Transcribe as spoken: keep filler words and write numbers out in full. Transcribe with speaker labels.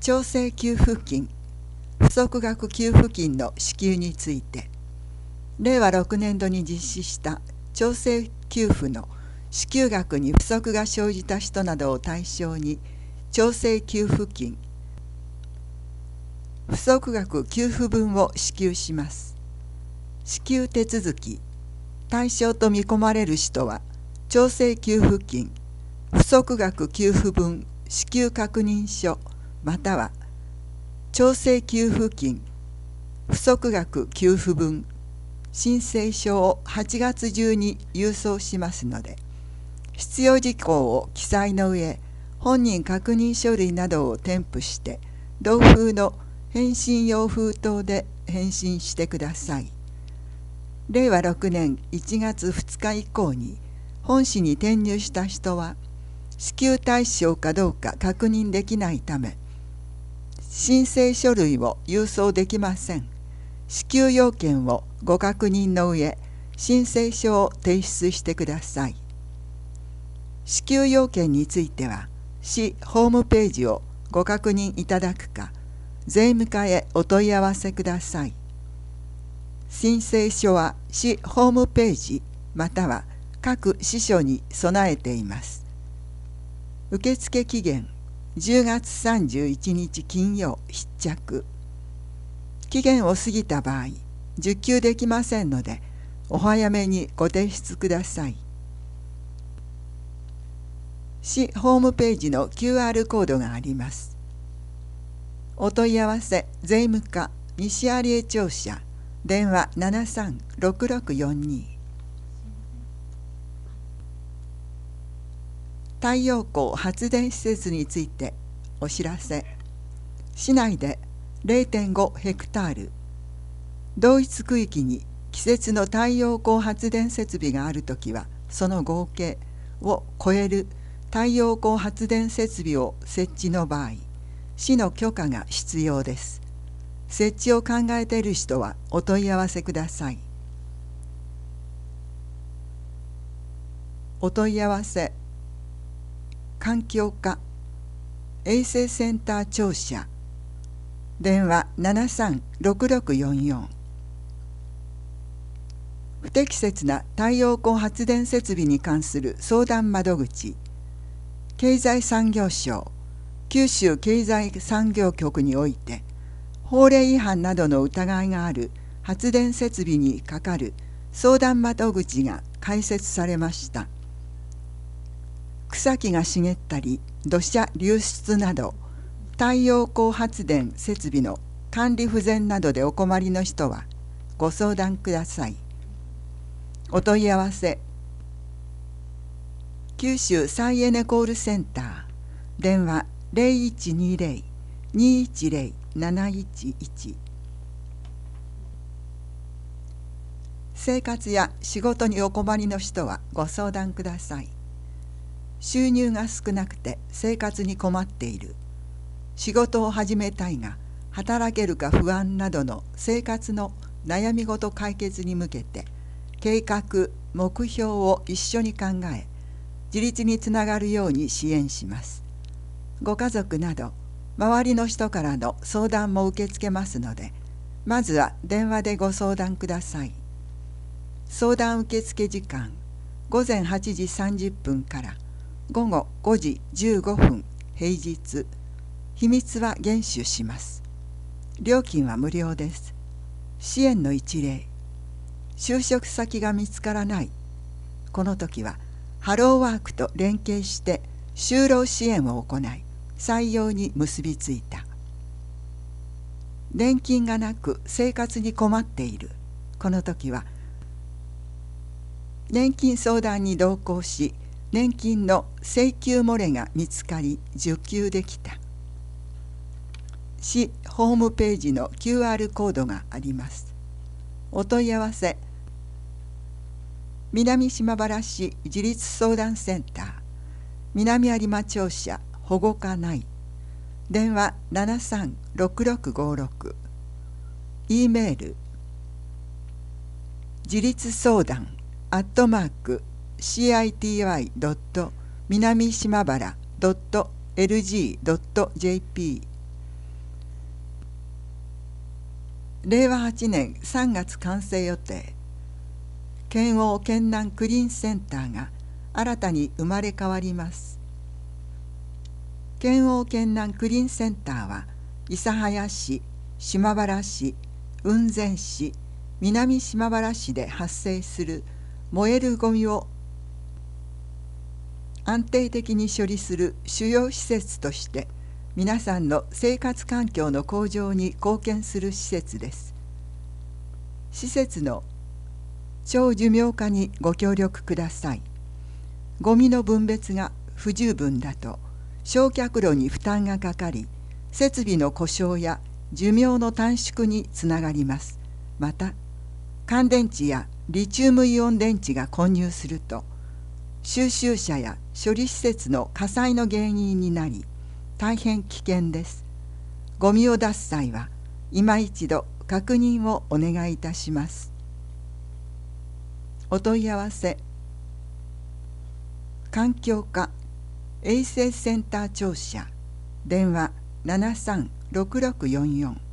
Speaker 1: 調整給付金、不足額給付金の支給について、れいわろくねんどに実施した調整給付の支給額に不足が生じた人などを対象に調整給付金、不足額給付分を支給します。支給手続き、対象と見込まれる人は、調整給付金、不足額給付分支給確認書または調整給付金、不足額給付分申請書をはちがつ中に郵送しますので、必要事項を記載の上、本人確認書類などを添付して、同封の返信用封筒で返信してください。れいわろくねんいちがつふつか以降に本紙に転入した人は、支給対象かどうか確認できないため、申請書類を郵送できません。支給要件をご確認の上、申請書を提出してください。支給要件については、市ホームページをご確認いただくか、税務課へお問い合わせください。申請書は市ホームページまたは各支所に備えています。受付期限じゅうがつさんじゅういちにち金曜必着。期限を過ぎた場合、受給できませんので、お早めにご提出ください。市ホームページの キューアール コードがあります。お問い合わせ税務課西有江庁舎電話 ななさんろくろくよんに。太陽光発電施設についてお知らせ。市内で れいてんご ヘクタール、同一区域に季節の太陽光発電設備があるときは、その合計を超える太陽光発電設備を設置の場合、市の許可が必要です。設置を考えている人はお問い合わせください。お問い合わせ環境課衛生センター庁舎電話 ななさんろくろくよんよん。 不適切な太陽光発電設備に関する相談窓口、経済産業省九州経済産業局において、法令違反などの疑いがある発電設備にかかる相談窓口が開設されました。草木が茂ったり土砂流出など、太陽光発電設備の管理不全などでお困りの人はご相談ください。お問い合わせ九州再エネコールセンター電話 ゼロいちにゼロ にいちゼロ なないちいち。 生活や仕事にお困りの人はご相談ください。収入が少なくて生活に困っている、仕事を始めたいが働けるか不安などの生活の悩み事解決に向けて、計画・目標を一緒に考え、自立につながるように支援します。ご家族など周りの人からの相談も受け付けますので、まずは電話でご相談ください。相談受付時間ごぜんはちじさんじゅっぷんからごごごじじゅうごふん平日。秘密は厳守します。料金は無料です。支援の一例、就職先が見つからない。この時はハローワークと連携して就労支援を行い、採用に結びついた。年金がなく生活に困っている。この時は年金相談に同行し、年金の請求漏れが見つかり受給できた。市ホームページの キューアール コードがあります。お問い合わせ南島原市自立相談センター南有馬庁舎保護課内電話 ななさんろくろくごろく。 E メール自立相談アットマーク シーアイティーワイ 南島原 エルジー ドット ジェーピーれいわはちねんさんがつ完成予定。県央県南クリーンセンターが新たに生まれ変わります。県央県南クリーンセンターは諫早市、島原市、雲仙市、南島原市で発生する燃えるゴミを安定的に処理する主要施設として皆さんの生活環境の向上に貢献する施設です。施設の長寿命化にご協力ください。ゴミの分別が不十分だと焼却炉に負担がかかり、設備の故障や寿命の短縮につながります。また、乾電池やリチウムイオン電池が混入すると、収集車や処理施設の火災の原因になり、大変危険です。ゴミを出す際は、今一度確認をお願いいたします。お問い合わせ、環境課衛生センター庁舎、電話ななさんろくろくよんよん。